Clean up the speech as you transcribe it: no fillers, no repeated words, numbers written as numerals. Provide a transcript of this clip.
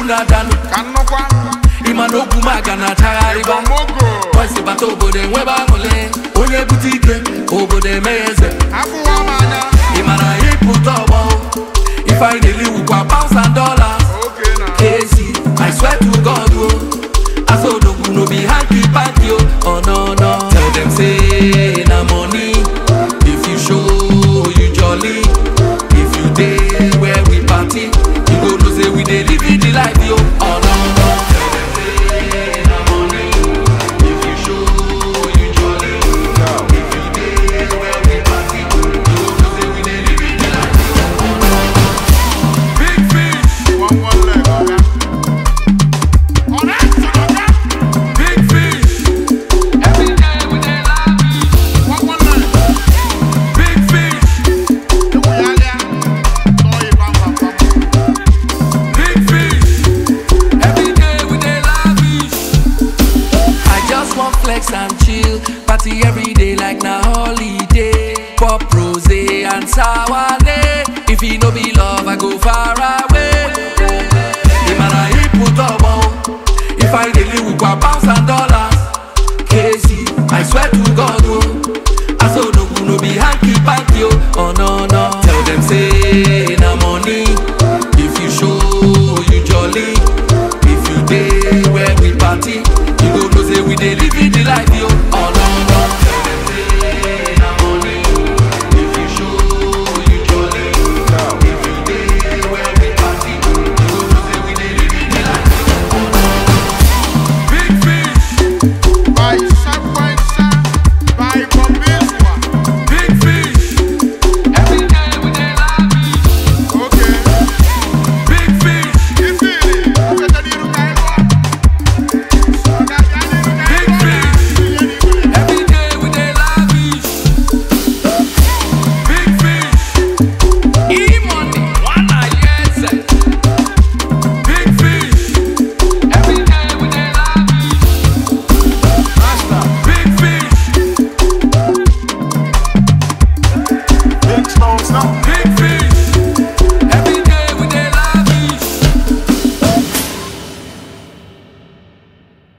una danu. Imano kumaga na chariba. Wasi bato bode weba mole. Onye butike obode meze. Imana put up. If I daily with pounds and dollars. Casey, I swear to God, I saw no good no be hanky panky. Oh no no. Tell them say na money. If you show you jolly. If you day where we party, you go to say we dey live the life yo. Oh no no. Tell them say na money. If you show you jolly. If you day where we party, you go to say we dey live the life yo. Oh no no. Big fish, one leg, okay. Big fish, every day we dey lavish. One leg. Big fish, big fish, every day we dey lavish. I just want flex and chill, party every day like na holiday. Pop rose and sour. If it no be love, I go far away.